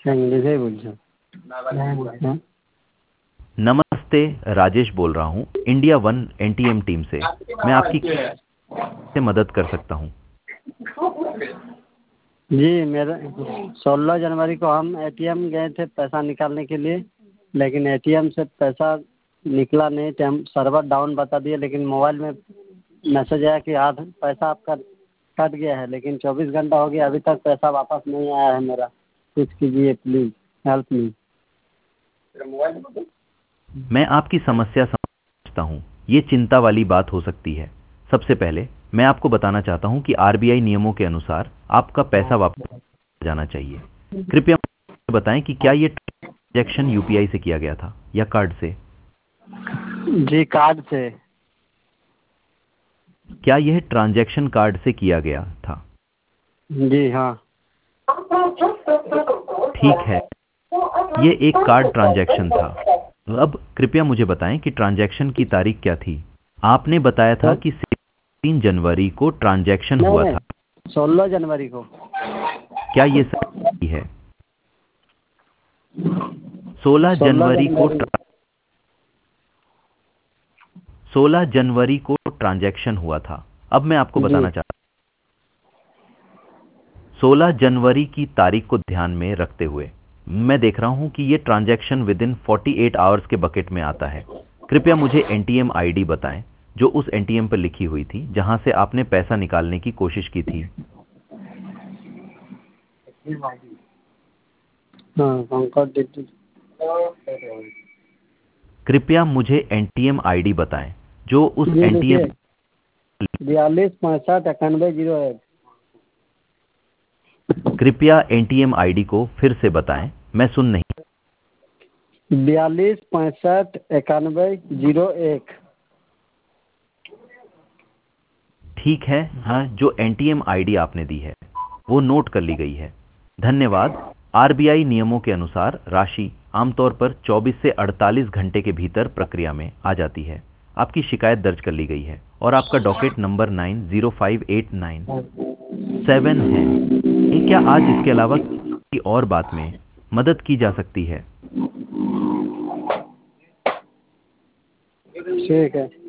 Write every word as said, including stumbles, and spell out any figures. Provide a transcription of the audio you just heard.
English बोल। नमस्ते, राजेश बोल रहा हूँ इंडिया वन एनटीएम टीम से। मैं आपकी कैसे मदद कर सकता हूँ? जी, मेरा सोलह जनवरी को हम एटीएम गए थे पैसा निकालने के लिए, लेकिन एटीएम से पैसा निकला नहीं। टाइम सर्वर डाउन बता दिया, लेकिन मोबाइल में मैसेज आया कि आधा पैसा आपका कट गया है, लेकिन चौबीस घंटा हो गया अभी तक पैसा वापस नहीं आया है मेरा। कुछ कीजिए प्लीज, हेल्प मी। मैं आपकी समस्या समझता हूँ। ये चिंता वाली बात हो सकती है। सबसे पहले मैं आपको बताना चाहता हूँ कि आरबीआई नियमों के अनुसार आपका पैसा वापस जाना चाहिए। कृपया मुझे बताएं कि क्या ये ट्रांजैक्शन यूपीआई से किया गया था या कार्ड से? जी, कार्ड से। क्या यह ट्रांजैक्शन कार्ड से किया गया था? जी हाँ। ठीक है, ये एक कार्ड ट्रांजैक्शन था। अब कृपया मुझे बताएं कि ट्रांजैक्शन की तारीख क्या थी? आपने बताया था कि तीन जनवरी को ट्रांजैक्शन हुआ था। सोलह जनवरी को। क्या ये सही है? सोलह जनवरी को सोलह जनवरी को ट्रांजैक्शन हुआ था। अब मैं आपको बताना चाहता हूँ सोलह जनवरी की तारीख को ध्यान में रखते हुए मैं देख रहा हूं कि ये ट्रांजैक्शन विद इन अड़तालीस आवर्स के बकेट में आता है। कृपया मुझे एनटीएम आईडी बताएं जो उस एनटीएम पर लिखी हुई थी जहां से आपने पैसा निकालने की कोशिश की थी। कृपया मुझे एनटीएम आईडी बताएं जो उस एनटीएम बयालीस पैंसठ इक्यानवे जीरो एक। कृपया एनटीएम आईडी को फिर से बताएं, मैं सुन नहीं। बयालीस पैंसठ इक्यानवे जीरो एक। ठीक है, हाँ, जो एनटीएम आईडी आपने दी है वो नोट कर ली गई है। धन्यवाद। आरबीआई नियमों के अनुसार राशि आमतौर पर चौबीस से अड़तालीस घंटे के भीतर प्रक्रिया में आ जाती है। आपकी शिकायत दर्ज कर ली गई है और आपका docket number nine zero five eight nine seven है। ये क्या आज इसके अलावा किसी और बात में मदद की जा सकती है? ठीक है।